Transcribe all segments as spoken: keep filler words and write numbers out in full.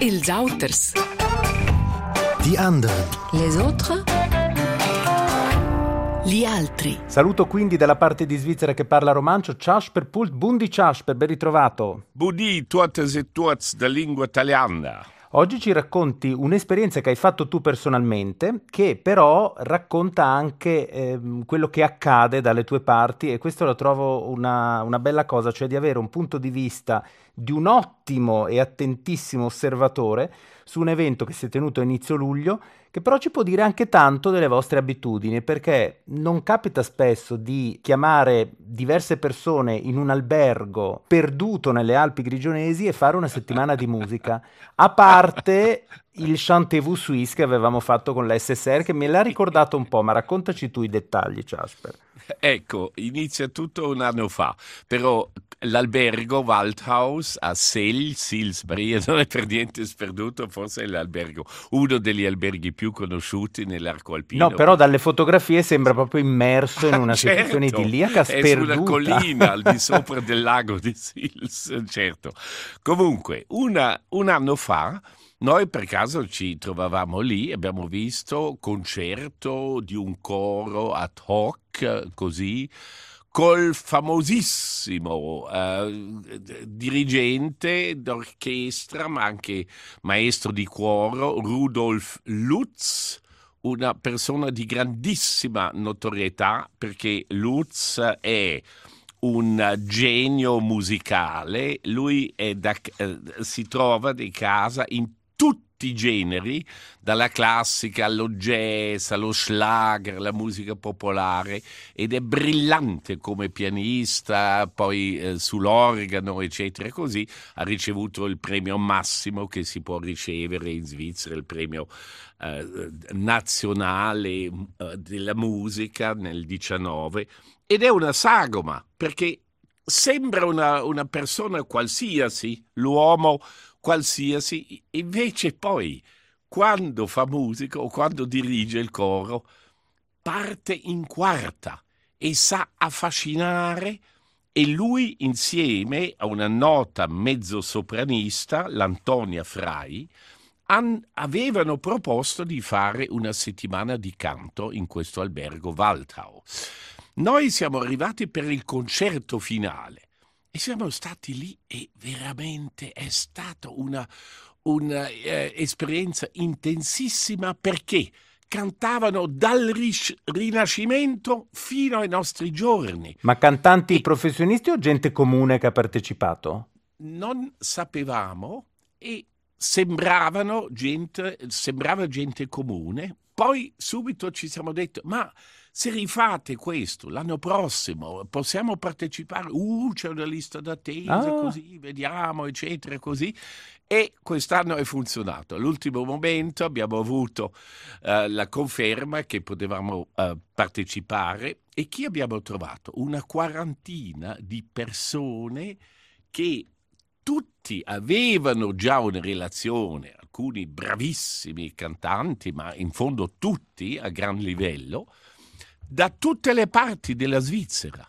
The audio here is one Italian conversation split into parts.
Els auters. Die anderen. Les autres. Gli altri. Saluto quindi dalla parte di Svizzera che parla romancio. Ciasper Pult, bundi Ciasper, ben ritrovato. Budi tuotes e tuots da lingua italiana. Oggi ci racconti un'esperienza che hai fatto tu personalmente, che però racconta anche ehm, quello che accade dalle tue parti, e questo lo trovo una, una bella cosa, cioè di avere un punto di vista di un ottimo e attentissimo osservatore su un evento che si è tenuto a inizio luglio, che però ci può dire anche tanto delle vostre abitudini, perché non capita spesso di chiamare diverse persone in un albergo perduto nelle Alpi grigionesi e fare una settimana di musica, a parte il Chantez-vous Suisse che avevamo fatto con l'S S R, che me l'ha ricordato un po', ma raccontaci tu i dettagli, Ciasper. Ecco, inizia tutto un anno fa, però l'albergo Waldhaus a Sel, Salisbury, non è per niente sperduto, forse è l'albergo, uno degli alberghi più conosciuti nell'arco alpino. No, però dalle fotografie sembra proprio immerso in una Ah, certo, situazione idilliaca, è sperduta. sulla collina al di sopra del lago di Sils, certo. Comunque, una, un anno fa noi per caso ci trovavamo lì, abbiamo visto concerto di un coro ad hoc, così, col famosissimo eh, dirigente d'orchestra, ma anche maestro di cuoro, Rudolf Lutz, una persona di grandissima notorietà, perché Lutz è un genio musicale. Lui è da, eh, si trova di casa in tutti i generi, dalla classica allo jazz, allo schlager, la musica popolare, ed è brillante come pianista, poi eh, sull'organo, eccetera, così. Ha ricevuto il premio massimo che si può ricevere in Svizzera, il premio eh, nazionale eh, della musica nel diciannove, ed è una sagoma, perché sembra una, una persona qualsiasi, l'uomo qualsiasi, invece poi quando fa musica o quando dirige il coro parte in quarta e sa affascinare, e lui insieme a una nota mezzosopranista, l'Antonia Frei, han, avevano proposto di fare una settimana di canto in questo albergo Waldhaus. Noi siamo arrivati per il concerto finale e siamo stati lì, e veramente è stata una, una eh, esperienza intensissima, perché cantavano dal ris- Rinascimento fino ai nostri giorni. Ma cantanti E professionisti o gente comune che ha partecipato? non sapevamo, e sembravano gente, sembrava gente comune. Poi subito ci siamo detti: ma se rifate questo l'anno prossimo possiamo partecipare? Uh, c'è una lista d'attesa, Ah. così, vediamo, eccetera, così. E quest'anno è funzionato. All'ultimo momento abbiamo avuto eh, la conferma che potevamo eh, partecipare, e chi abbiamo trovato? Una quarantina di persone che tutti avevano già una relazione, alcuni bravissimi cantanti, ma in fondo tutti a gran livello, da tutte le parti della Svizzera.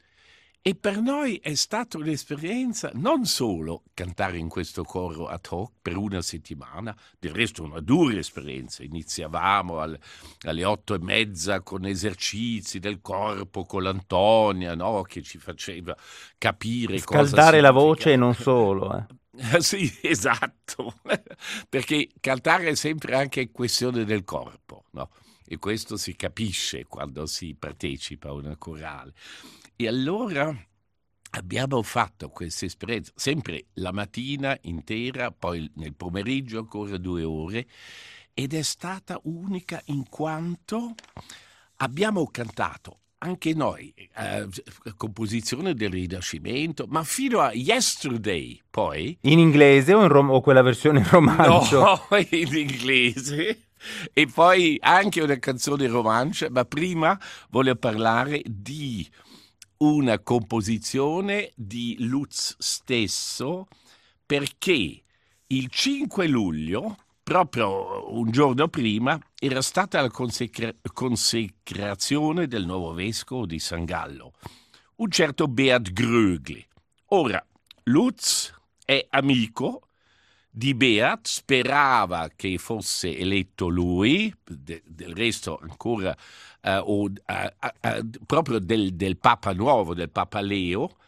E per noi è stata un'esperienza non solo cantare in questo coro ad hoc per una settimana, del resto una dura esperienza. Iniziavamo al, alle otto e mezza con esercizi del corpo con l'Antonia, no? Che ci faceva capire cosa Scaldare la significa. voce e non solo, eh. Sì, esatto, perché cantare è sempre anche questione del corpo, no? E questo si capisce quando si partecipa a una corale. E allora abbiamo fatto questa esperienza, sempre la mattina intera, poi nel pomeriggio ancora due ore, ed è stata unica in quanto abbiamo cantato anche noi, eh, composizione del Rinascimento, ma fino a Yesterday, poi... In inglese o, in rom- o quella versione in romancio? No, in inglese. E poi anche una canzone romancia, ma prima voglio parlare di una composizione di Lutz stesso, perché il cinque luglio, proprio un giorno prima, era stata la consecra- consecrazione del nuovo vescovo di San Gallo, un certo Beat Grögli. Ora, Lutz è amico Di Beat, sperava che fosse eletto lui, de, del resto ancora uh, o, uh, uh, uh, proprio del, del Papa nuovo, del Papa Leo.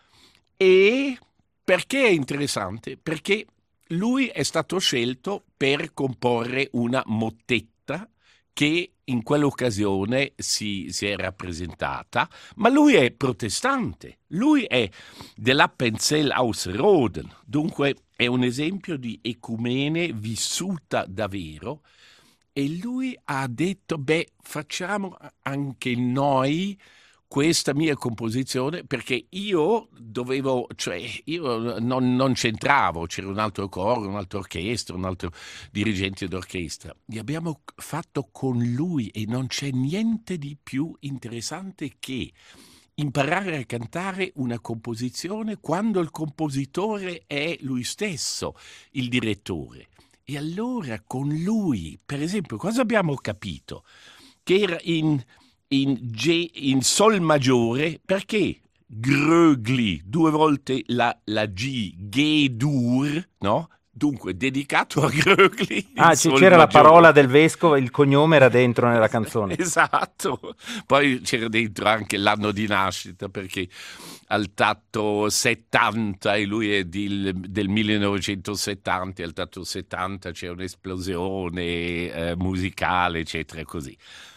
E perché è interessante? Perché lui è stato scelto per comporre una mottetta che in quell'occasione si, si è rappresentata, ma lui è protestante, lui è dell'Appenzell Ausserrhoden, dunque è un esempio di ecumene vissuta davvero, e lui ha detto, beh, facciamo anche noi questa mia composizione, perché io dovevo, cioè io non, non c'entravo, c'era un altro coro, un'altra orchestra, un altro dirigente d'orchestra. Li abbiamo fatto con lui e non c'è niente di più interessante che imparare a cantare una composizione quando il compositore è lui stesso, il direttore. E allora con lui, per esempio, cosa abbiamo capito? Che era in In, G, in Sol maggiore, perché Grögli, due volte la, la G, G-dur, no? Dunque, dedicato a Grögli. Ah, c- c'era maggiore. La parola del vescovo, il cognome era dentro nella canzone. Esatto. Poi c'era dentro anche l'anno di nascita, perché al tatto settanta, e lui è di, del millenovecentosettanta, al tatto settanta c'è un'esplosione eh, musicale, eccetera, così.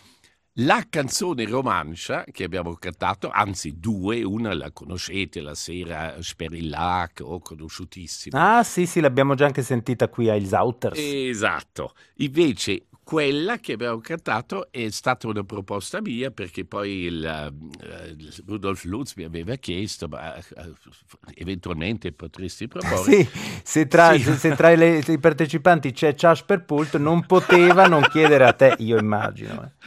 La canzone romancia che abbiamo cantato, anzi due, una la conoscete, La sera Sperillac, o conosciutissima. Ah sì sì, l'abbiamo già anche sentita qui ai Zauters. Esatto, invece quella che abbiamo cantato è stata una proposta mia, perché poi il, uh, Rudolf Lutz mi aveva chiesto, ma uh, eventualmente potresti proporre. Sì, se tra, sì. Se, se tra le, i partecipanti c'è Casper Pult, non poteva non chiedere a te, io immagino. Eh.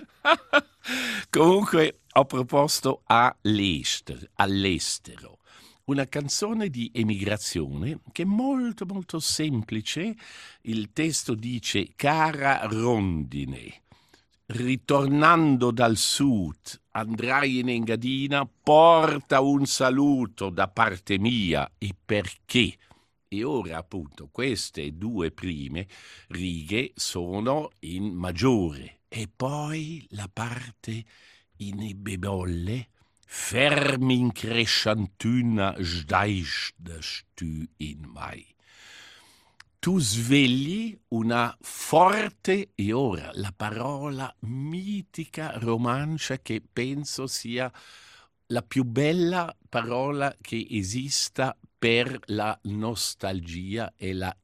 Comunque ho proposto a Leicester, all'estero, una canzone di emigrazione che è molto molto semplice. Il testo dice: cara rondine, ritornando dal sud andrai in Engadina, porta un saluto da parte mia. E perché? E ora appunto queste due prime righe sono in maggiore. E poi la parte in e bemolle, fermi in crescentuna steigst du in mai. Tu svegli una forte, e ora la parola mitica romancia, che penso sia la più bella parola che esista per la nostalgia, è la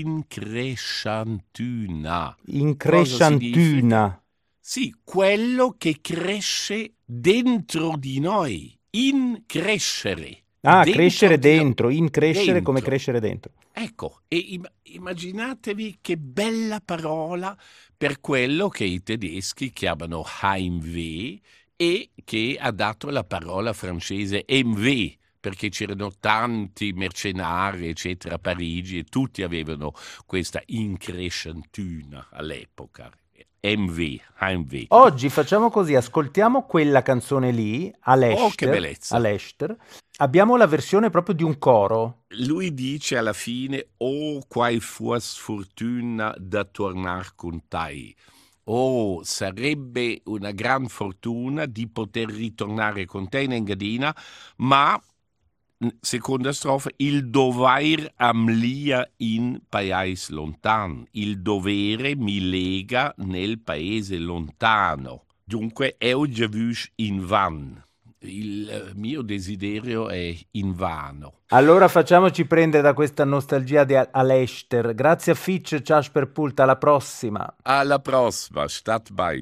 increscentuna. Increscentuna. Sì, quello che cresce dentro di noi, in crescere. Ah, dentro crescere dentro, in crescere dentro. Come crescere dentro. Ecco, e im- immaginatevi che bella parola per quello che i tedeschi chiamano Heimweh e che ha dato la parola francese M V, perché c'erano tanti mercenari, eccetera, a Parigi, e tutti avevano questa increscentuna all'epoca. M V, Heimweh. Oggi facciamo così, ascoltiamo quella canzone lì, a Leicester. Oh, che bellezza. A Leicester. Abbiamo la versione proprio di un coro. Lui dice alla fine: oh, quai fuas fortuna da tornar con tai. Oh, sarebbe una gran fortuna di poter ritornare con te in Engadina, ma... Seconda strofa: il dovair am lia in paese lontan. Il dovere mi lega nel paese lontano. Dunque, eu giavush in van. Il mio desiderio è invano. Allora facciamoci prendere da questa nostalgia di a Leicester. Grazie a Fitch, Casper Pult, alla prossima. Alla prossima, stat bene.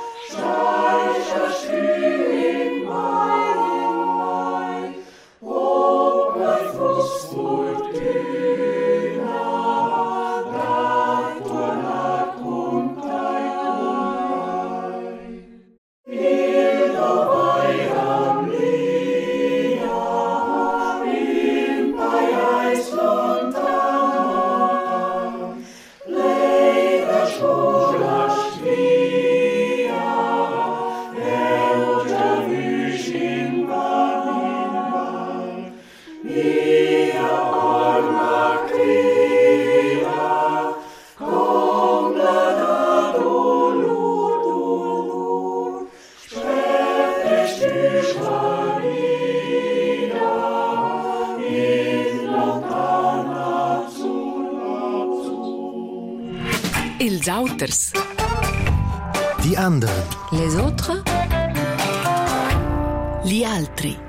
Oh Els auters. Die anderen. Les autres. Gli altri.